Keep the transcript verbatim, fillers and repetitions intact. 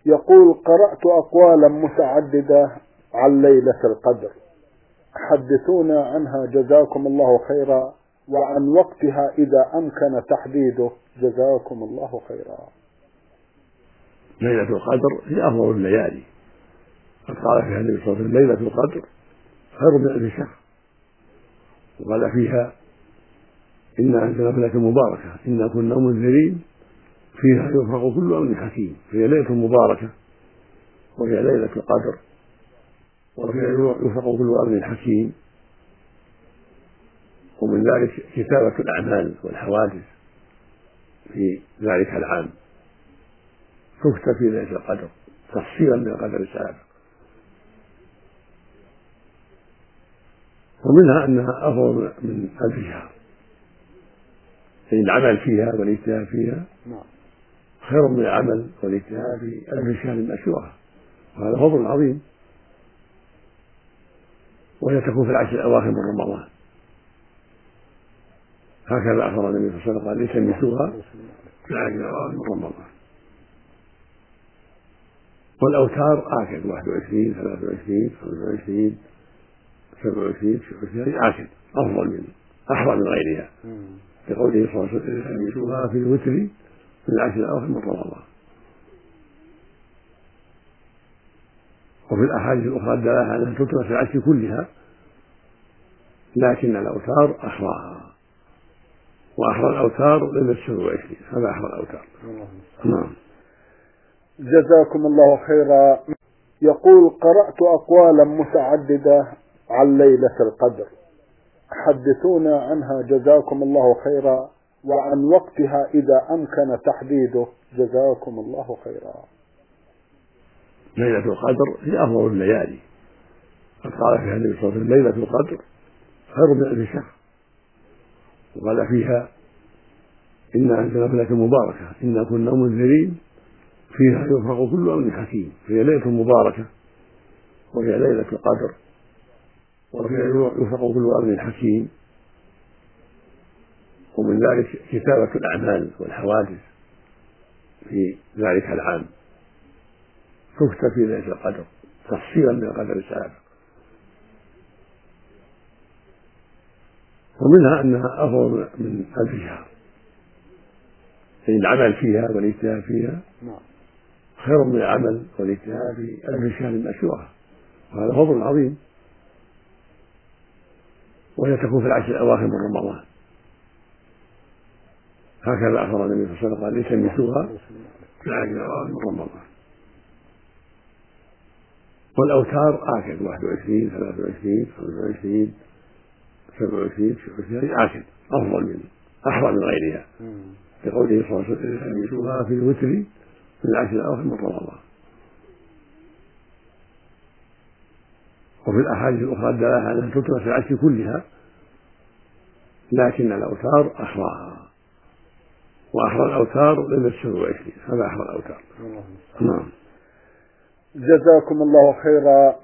يقول: قرأت أقوالا متعددة عن ليلة القدر، حدثونا عنها جزاكم الله خيرا، وعن وقتها إذا أمكن تحديده جزاكم الله خيرا. ليلة القدر هي أفضل الليالي، قد قال فيها النبي صلى الله عليه وسلم: ليلة القدر خير من ألف شهر. وقال فيها: إنا أنزلنا في ليلة مباركة إنا كنا منذرين فيها يفرق كل أمر حكيم. فهي ليلة مباركة، وهي ليلة القدر، وفيها يفرق كل أمر حكيم. ومن ذلك كتابة الأعمال والحوادث في ذلك العام تكتب في ليلة القدر تفصيلا من القدر السابق. ومنها أنها أفضل من ألف شهر، يعني العمل فيها والاجتهاد فيها خير من العمل والاجتهاد في ألف شهر مأشورة، وهذا فضل عظيم. وهي تكون في العشر الأواخر من رمضان، هكذا أخبر النبي صلى الله عليه وسلم قال: التمسوها في العشر الأواخر من رمضان. والأوتار آكد واحد وعشرين ثلاثة وعشرين خمسة وعشرين سبعة وعشرين تسعة وعشرين آكد أفضل من أحرى من غيرها، لقوله صلى الله عليه وسلم: التمسوها في الوتر في العشر الأواخر من رمضان. وفي الأحاديث الأخرى الدالة على أنها تترك في العشر كلها، لكن الأوتار أحراها، وأحرى الأوتار ليلة سبع وعشرين، هذا أحرى الأوتار. نعم. جزاكم الله خيرا. يقول: قرأت أقوالا متعددة عن ليلة القدر، حدثونا عنها جزاكم الله خيرا، وعن وقتها إذا أمكن تحديده جزاكم الله خيرا. ليلة القدر هي أفضل الليالي، قد قال فيها النبي صلى الله عليه وسلم: ليلة القدر خير من ألف شهر. وقال فيها: إنا أنزلنا في ليلة مباركة إنا كنا منذرين فيها يفرق كل أمر حكيم. فهي ليلة مباركة، وهي ليلة القدر، وفيها يفرق كل أمر حكيم. ومن ذلك كتابة الأعمال والحوادث في ذلك العام تكتب في ليلة القدر تفصيلا من القدر السابق. ومنها أنها أفضل من ألف شهر، يعني العمل فيها والاجتهاد فيها خير من العمل والاجتهاد في ألف شهر مأشورة، وهذا فضل عظيم. وهي تكون في العشر الأواخر من رمضان، هكذا أخبر النبي صلى الله عليه وسلم قال: التمسوها في العشر الأواخر من رمضان. والأوتار آكد واحد وعشرين ثلاثة وعشرين خمسة وعشرين سبعة وعشرين تسعة وعشرين آكد أفضل من أحرى من غيرها، لقوله صلى الله عليه وسلم: التمسوها في الوتر في العشر الأواخر من رمضان. وفي الأحاديث الأخرى الدالة على أنها تترك في العشر كلها، لكن الأوتار أحراها، وأحرى الأوتار ليلة سبع وعشرين، هذا أحرى الأوتار. نعم. جزاكم الله خيرا.